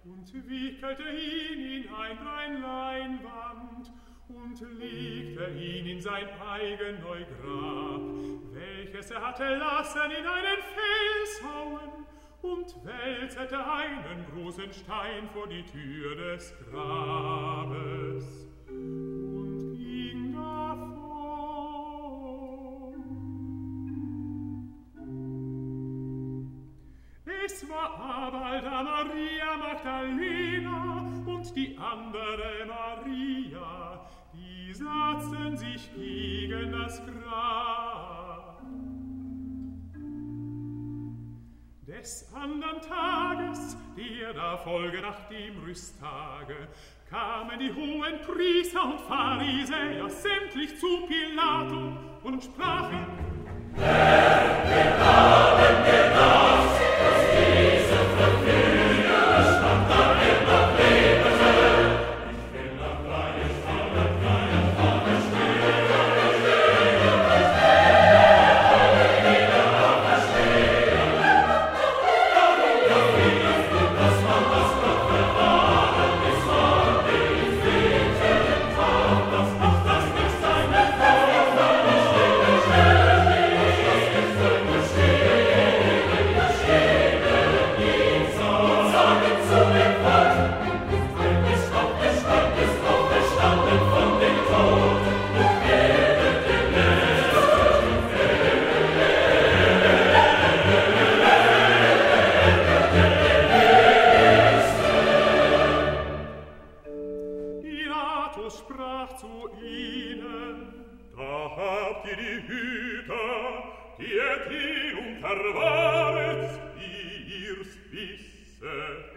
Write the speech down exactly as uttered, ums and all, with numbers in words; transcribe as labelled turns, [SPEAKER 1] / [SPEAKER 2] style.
[SPEAKER 1] und wickelte ihn in ein rein Leinwand und legte ihn in sein eigen Neugrab, welches er hatte lassen in einen Fels hauen, und wälzete einen großen Stein vor die Tür des Grabes und ging davon. Es war aber da Maria Magdalena und die andere Maria, die satzten sich gegen das Grab. Des andern Tages, der da folge nach dem Rüsttage, kamen die hohen Priester und Pharisäer sämtlich zu Pilato und sprachen: Herr, wir haben gedacht, dass diese Verführer stand da immer lebte. Ich will nach kleine Stunde, kleine Stunde stehen, stehen, alle wieder auferstehen. Ja, wie ist gut, dass man das Gott bewahren, bis man den Frieden taucht, dass nicht das nicht seine Frau, sondern stille Stelle, das Gefühl stehen, stehen, und sagen zu dem Volk: Ein ist aufgestanden, ist aufgestanden von den Toten und werdet dem Letzten Pilatus sprach zu ihnen: Da habt ihr die Hüter, die ihr hin und verwahret, wie ihr's wisset.